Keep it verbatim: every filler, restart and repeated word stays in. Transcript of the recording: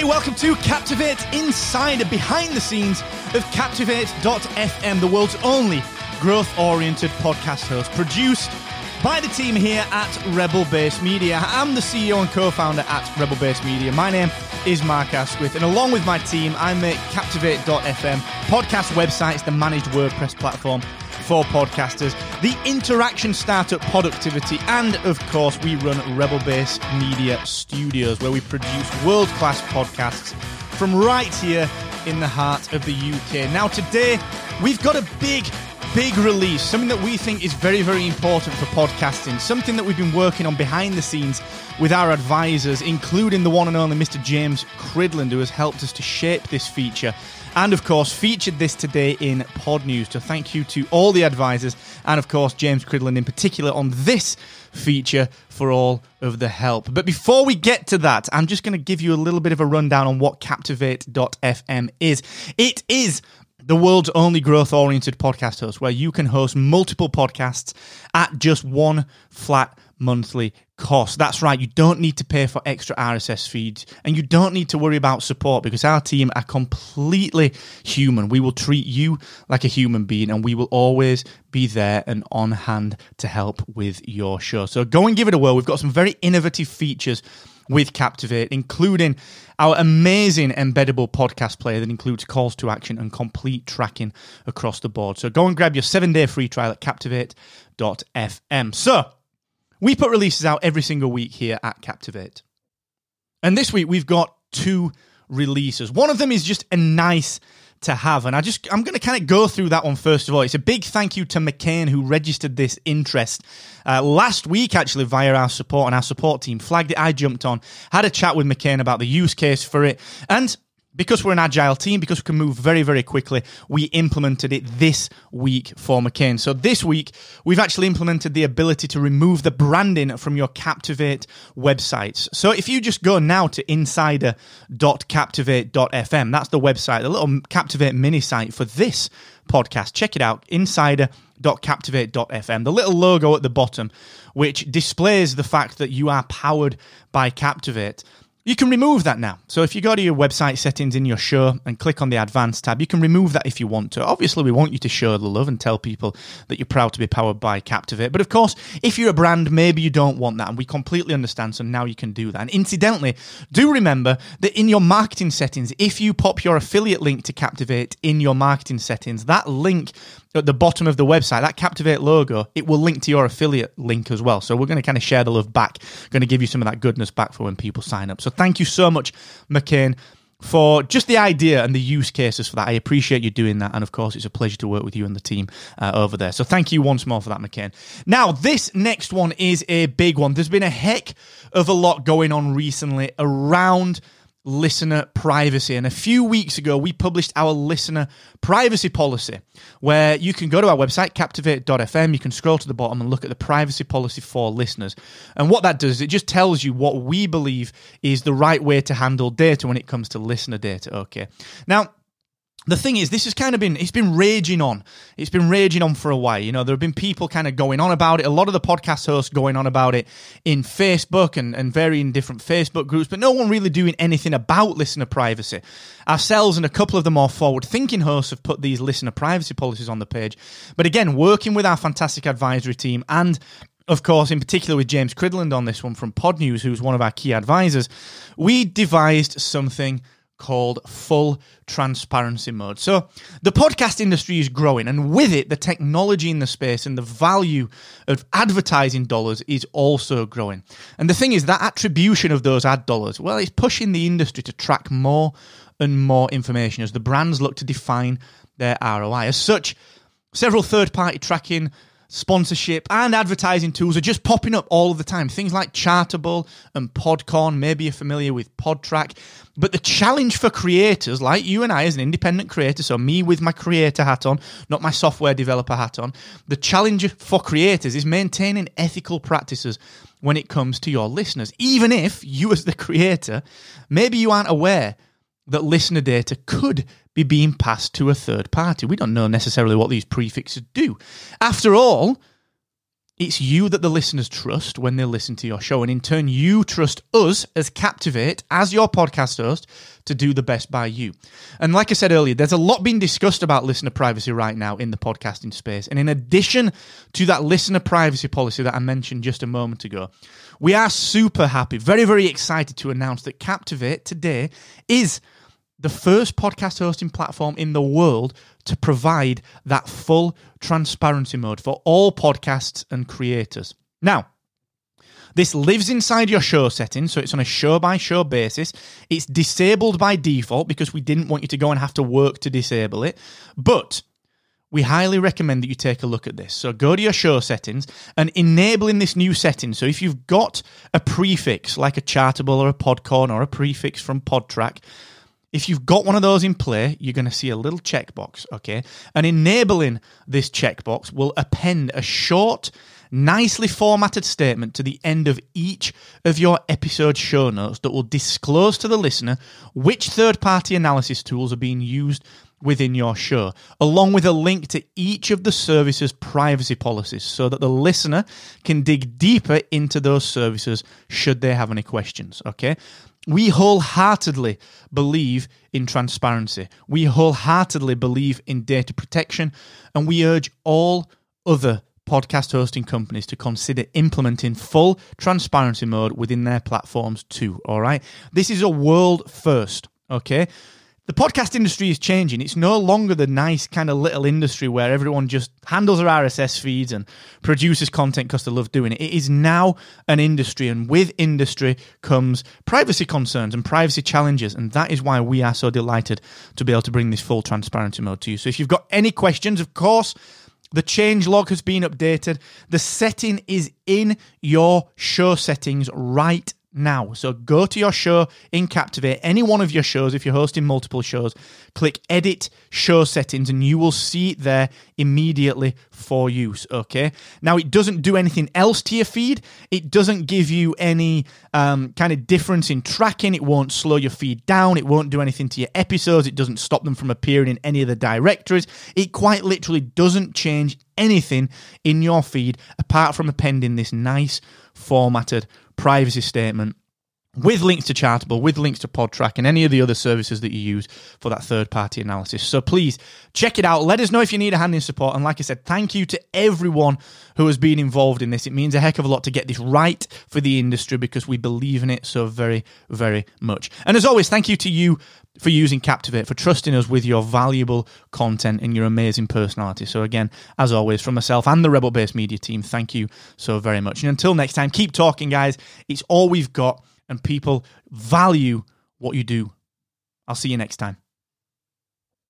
Hey, welcome to Captivate Insider, behind the scenes of Captivate dot f m, the world's only growth-oriented podcast host, produced by the team here at Rebel Base Media. I'm the C E O and co-founder at Rebel Base Media. My name is Mark Asquith, and along with my team, I make Captivate dot f m podcast websites, the managed WordPress platform for podcasters, the interaction startup productivity, and of course we run Rebel Base Media Studios, where we produce world-class podcasts from right here in the heart of the U K. Now today we've got a big big release, something that we think is very very important for podcasting, something that we've been working on behind the scenes with our advisors, including the one and only Mister James Cridland, who has helped us to shape this feature and of course featured this today in Pod News. So thank you to all the advisors and of course James Cridland in particular on this feature for all of the help. But before we get to that, I'm just going to give you a little bit of a rundown on what Captivate dot f m is. It is the world's only growth-oriented podcast host, where you can host multiple podcasts at just one flat monthly cost. That's right, you don't need to pay for extra R S S feeds, and you don't need to worry about support, because our team are completely human. We will treat you like a human being, and we will always be there and on hand to help with your show. So go and give it a whirl. We've got some very innovative features with Captivate, including our amazing embeddable podcast player that includes calls to action and complete tracking across the board. So go and grab your seven-day free trial at Captivate dot f m. So we put releases out every single week here at Captivate. And this week we've got two releases. One of them is just a nice to have, and I just I'm going to kind of go through that one first of all. It's a big thank you to McCain, who registered this interest uh, last week actually via our support, and our support team flagged it. I jumped on, had a chat with McCain about the use case for it, and because we're an agile team, because we can move very, very quickly, we implemented it this week for McCain. So this week, we've actually implemented the ability to remove the branding from your Captivate websites. So if you just go now to insider dot captivate dot f m, that's the website, the little Captivate mini site for this podcast. Check it out, insider dot captivate dot f m. The little logo at the bottom, which displays the fact that you are powered by Captivate. You can remove that now. So if you go to your website settings in your show and click on the advanced tab, you can remove that if you want to. Obviously, we want you to show the love and tell people that you're proud to be powered by Captivate. But of course, if you're a brand, maybe you don't want that, and we completely understand, so now you can do that. And incidentally, do remember that in your marketing settings, if you pop your affiliate link to Captivate in your marketing settings, that link at the bottom of the website, that Captivate logo, it will link to your affiliate link as well. So we're going to kind of share the love back, going to give you some of that goodness back for when people sign up. So thank you so much, McCain, for just the idea and the use cases for that. I appreciate you doing that, and of course it's a pleasure to work with you and the team uh, over there. So thank you once more for that, McCain. Now, this next one is a big one. There's been a heck of a lot going on recently around listener privacy, and a few weeks ago we published our listener privacy policy, where you can go to our website captivate dot f m, you can scroll to the bottom and look at the privacy policy for listeners. And what that does is it just tells you what we believe is the right way to handle data when it comes to listener data. Okay, now the thing is, this has kind of been, it's been raging on. It's been raging on for a while. You know, there have been people kind of going on about it. A lot of the podcast hosts going on about it in Facebook and, and varying different Facebook groups, but no one really doing anything about listener privacy. Ourselves and a couple of the more forward-thinking hosts have put these listener privacy policies on the page. But again, working with our fantastic advisory team, and of course, in particular with James Cridland on this one from Pod News, who's one of our key advisors, we devised something called full transparency mode. So the podcast industry is growing, and with it, the technology in the space and the value of advertising dollars is also growing. And the thing is, that attribution of those ad dollars, well, it's pushing the industry to track more and more information as the brands look to define their R O I. As such, several third-party tracking, sponsorship and advertising tools are just popping up all of the time. Things like Chartable and Podcorn, maybe you're familiar with Podtrack. But the challenge for creators like you and I as an independent creator, so me with my creator hat on, not my software developer hat on, the challenge for creators is maintaining ethical practices when it comes to your listeners. Even if you as the creator, maybe you aren't aware that listener data could be being passed to a third party. We don't know necessarily what these prefixes do. After all, It's you that the listeners trust when they listen to your show. And in turn, you trust us as Captivate, as your podcast host, to do the best by you. And like I said earlier, there's a lot being discussed about listener privacy right now in the podcasting space. And in addition to that listener privacy policy that I mentioned just a moment ago, we are super happy, very, very excited to announce that Captivate today is the first podcast hosting platform in the world to provide that full transparency mode for all podcasts and creators. Now, this lives inside your show settings, so it's on a show-by-show basis. It's disabled by default because we didn't want you to go and have to work to disable it. But we highly recommend that you take a look at this. So go to your show settings and enabling this new setting. So if you've got a prefix like a Chartable or a Podcorn or a prefix from Podtrac, if you've got one of those in play, you're going to see a little checkbox, okay? And enabling this checkbox will append a short, nicely formatted statement to the end of each of your episode show notes that will disclose to the listener which third-party analysis tools are being used within your show, along with a link to each of the services' privacy policies so that the listener can dig deeper into those services should they have any questions, okay? We wholeheartedly believe in transparency. We wholeheartedly believe in data protection, and we urge all other podcast hosting companies to consider implementing full transparency mode within their platforms too, all right? This is a world first, okay? The podcast industry is changing. It's no longer the nice kind of little industry where everyone just handles their R S S feeds and produces content because they love doing it. It is now an industry, and with industry comes privacy concerns and privacy challenges, and that is why we are so delighted to be able to bring this full transparency mode to you. So if you've got any questions, of course, the change log has been updated. The setting is in your show settings right now. So go to your show in Captivate, any one of your shows, if you're hosting multiple shows, click Edit Show Settings, and you will see it there immediately for use, okay? Now, it doesn't do anything else to your feed. It doesn't give you any um, kind of difference in tracking. It won't slow your feed down. It won't do anything to your episodes. It doesn't stop them from appearing in any of the directories. It quite literally doesn't change anything in your feed apart from appending this nice formatted privacy statement with links to Chartable, with links to Podtrac, and any of the other services that you use for that third-party analysis. So please, check it out. Let us know if you need a hand in support. And like I said, thank you to everyone who has been involved in this. It means a heck of a lot to get this right for the industry because we believe in it so very, very much. And as always, thank you to you for using Captivate, for trusting us with your valuable content and your amazing personality. So again, as always, from myself and the Rebel Base Media team, thank you so very much. And until next time, keep talking, guys. It's all we've got, and people value what you do. I'll see you next time.